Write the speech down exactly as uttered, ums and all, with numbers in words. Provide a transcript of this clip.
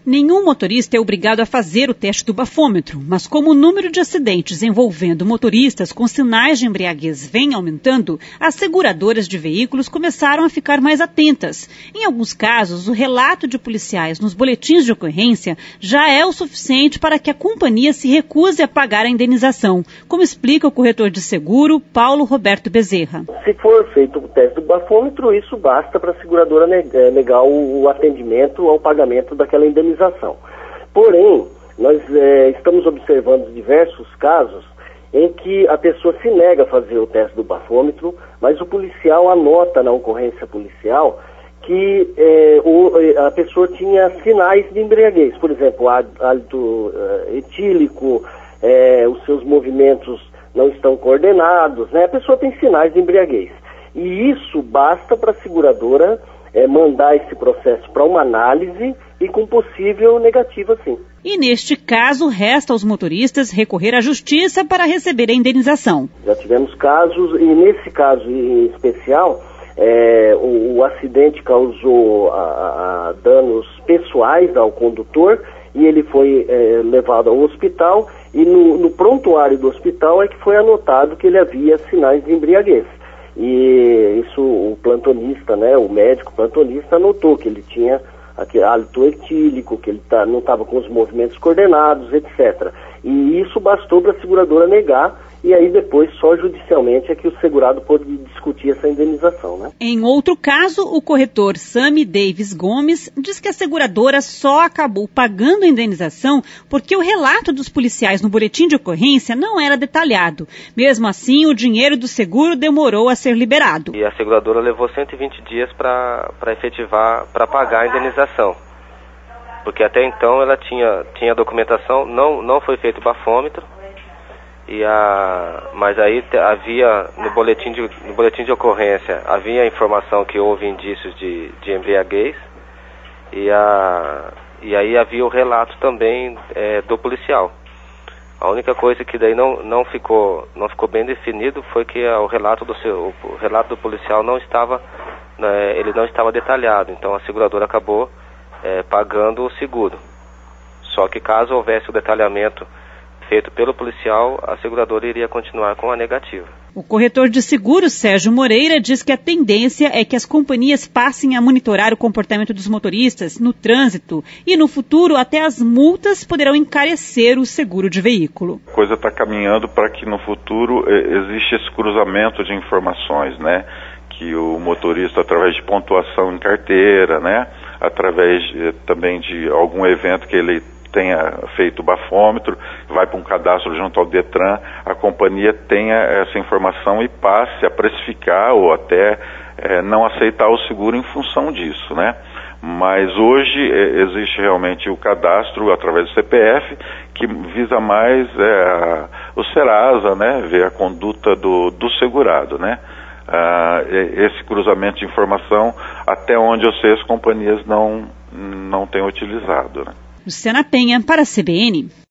Nenhum motorista é obrigado a fazer o teste do bafômetro, mas como o número de acidentes envolvendo motoristas com sinais de embriaguez vem aumentando, as seguradoras de veículos começaram a ficar mais atentas. Em alguns casos, o relato de policiais nos boletins de ocorrência já é o suficiente para que a companhia se recuse a pagar a indenização, como explica o corretor de seguro, Paulo Roberto Bezerra. Se for feito o teste do bafômetro, isso basta para a seguradora negar o atendimento ao pagamento daquela indenização. Porém, nós é, estamos observando diversos casos em que a pessoa se nega a fazer o teste do bafômetro, mas o policial anota na ocorrência policial que é, o, a pessoa tinha sinais de embriaguez, por exemplo, hálito é, etílico, é, os seus movimentos não estão coordenados, né? A pessoa tem sinais de embriaguez. E isso basta para a seguradora é, mandar esse processo para uma análise e com possível negativa, sim. E neste caso, resta aos motoristas recorrer à justiça para receber a indenização. Já tivemos casos, e nesse caso em especial, é, o, o acidente causou a, a danos pessoais ao condutor e ele foi é, levado ao hospital e no, no prontuário do hospital é que foi anotado que ele havia sinais de embriaguez. E isso o plantonista, né, o médico plantonista anotou que ele tinha aquele hálito etílico, que ele tá, não estava com os movimentos coordenados, etcétera. E isso bastou para a seguradora negar, e aí depois só judicialmente é que o segurado pôde discutir essa indenização, né? Em outro caso, o corretor Sami Davis Gomes diz que a seguradora só acabou pagando a indenização porque o relato dos policiais no boletim de ocorrência não era detalhado. Mesmo assim, o dinheiro do seguro demorou a ser liberado. E a seguradora levou cento e vinte dias para para efetivar, para pagar a indenização. Porque até então ela tinha, tinha documentação, não, não foi feito o bafômetro, e a, mas aí havia, no boletim, de, no boletim de ocorrência, havia a informação que houve indícios de, de embriaguez, e, a, e aí havia o relato também é, do policial. A única coisa que daí não, não, ficou, não ficou bem definido foi que o relato do, seu, o relato do policial não estava, né, ele não estava detalhado, então a seguradora acabou É, pagando o seguro. Só que caso houvesse o detalhamento feito pelo policial, a seguradora iria continuar com a negativa. O corretor de seguros, Sérgio Moreira, diz que a tendência é que as companhias passem a monitorar o comportamento dos motoristas no trânsito e, no futuro, até as multas poderão encarecer o seguro de veículo. A coisa está caminhando para que, no futuro, existe esse cruzamento de informações, né? Que o motorista, através de pontuação em carteira, né? Através eh, também de algum evento que ele tenha feito o bafômetro, vai para um cadastro junto ao Detran, a companhia tenha essa informação e passe a precificar ou até eh, não aceitar o seguro em função disso, né? Mas hoje eh, existe realmente o cadastro através do C P F, que visa mais eh, a, o Serasa, né? Ver a conduta do, do segurado, né? Uh, esse cruzamento de informação, até onde eu sei, as companhias não, não têm utilizado, né? Luciana Penha, para a C B N.